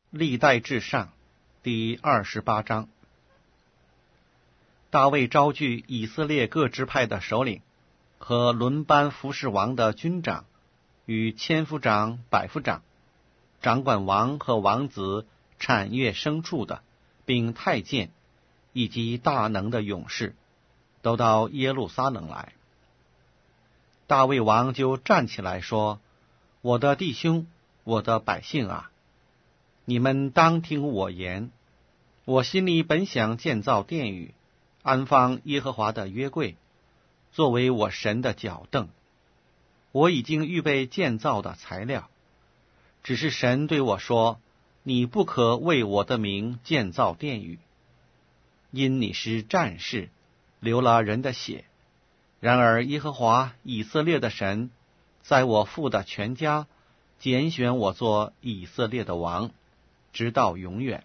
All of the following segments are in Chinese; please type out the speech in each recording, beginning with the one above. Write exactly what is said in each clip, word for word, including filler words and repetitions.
历代志上第二十八章。大卫招聚以色列各支派的首领和轮班服侍王的军长与千夫长、百夫长，掌管王和王子产业牲畜的，并太监以及大能的勇士，都到耶路撒冷来。大卫王就站起来说：我的弟兄，我的百姓啊，你们当听我言。我心里本想建造殿宇，安放耶和华的约柜，作为我神的脚凳。我已经预备建造的材料，只是神对我说：你不可为我的名建造殿宇，因你是战士，流了人的血。然而耶和华以色列的神在我父的全家拣选我做以色列的王，直到永远。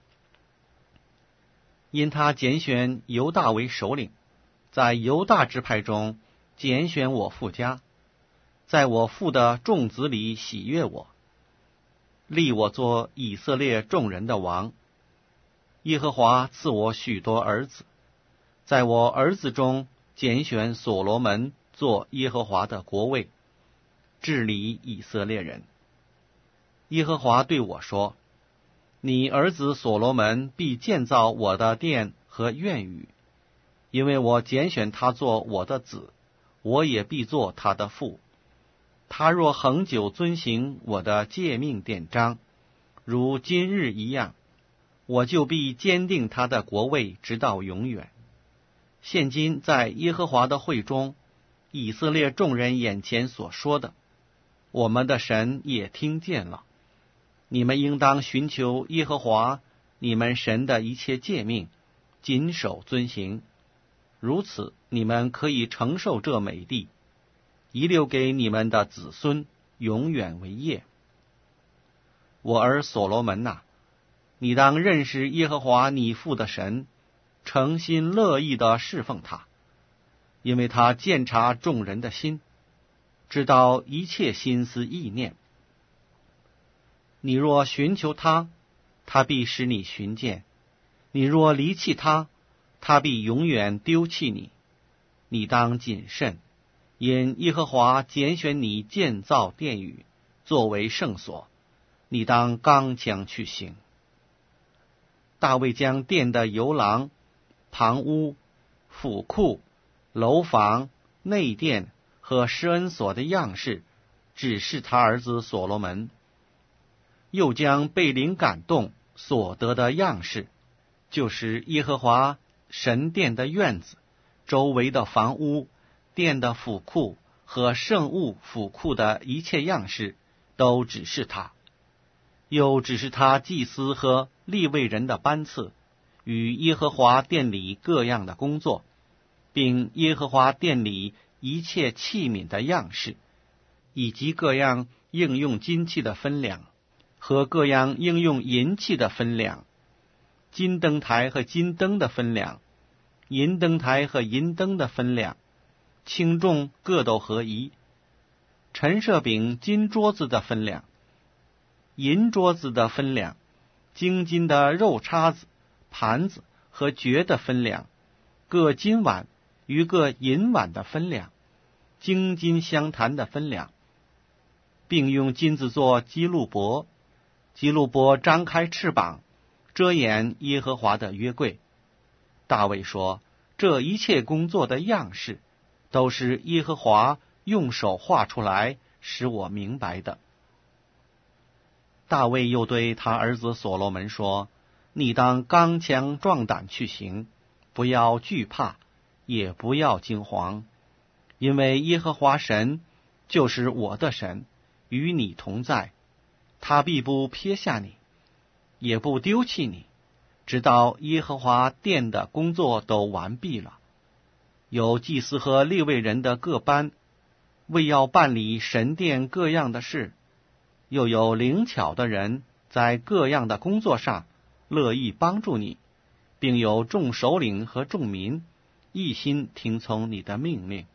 因他拣选犹大为首领，在犹大支派中拣选我父家，在我父的众子里喜悦我，立我做以色列众人的王。耶和华赐我许多儿子，在我儿子中拣选所罗门做耶和华的国位，治理以色列人。耶和华对我说：你儿子所罗门必建造我的殿和院宇，因为我拣选他做我的子，我也必做他的父。他若恒久遵行我的诫命典章，如今日一样，我就必坚定他的国位直到永远。现今在耶和华的会中，以色列众人眼前所说的，我们的神也听见了。你们应当寻求耶和华你们神的一切诫命，谨守遵行，如此你们可以承受这美地，遗留给你们的子孙，永远为业。我儿所罗门哪，你当认识耶和华你父的神，诚心乐意地侍奉他，因为他鉴察众人的心，知道一切心思意念。你若寻求他，他必使你寻见；你若离弃他，他必永远丢弃你。你当谨慎，因耶和华拣选你建造殿宇，作为圣所，你当刚强去行。大卫将殿的游廊、旁屋、府库、楼房、内殿和施恩所的样式指示他儿子所罗门，又将被灵感动所得的样式，就是耶和华神殿的院子、周围的房屋、殿的府库和圣物府库的一切样式，都指示他。又指示他祭司和利未人的班次，与耶和华殿里各样的工作，并耶和华殿里一切器皿的样式，以及各样应用金器的分量和各样应用银器的分量，金灯台和金灯的分量，银灯台和银灯的分量，轻重各都合宜。陈设饼金桌子的分量，银桌子的分量，精金的肉叉子、盘子和爵的分量，各金碗与各银碗的分量，精金香坛的分量，并用金子做基路伯。基路伯张开翅膀，遮掩耶和华的约柜。大卫说，这一切工作的样式，都是耶和华用手画出来，使我明白的。大卫又对他儿子所罗门说，你当刚强壮胆去行，不要惧怕，也不要惊惶，因为耶和华神就是我的神，与你同在，他必不撇下你，也不丢弃你，直到耶和华殿的工作都完毕了。有祭司和利未人的各班，为要办理神殿各样的事，又有灵巧的人在各样的工作上乐意帮助你，并有众首领和众民一心听从你的命令。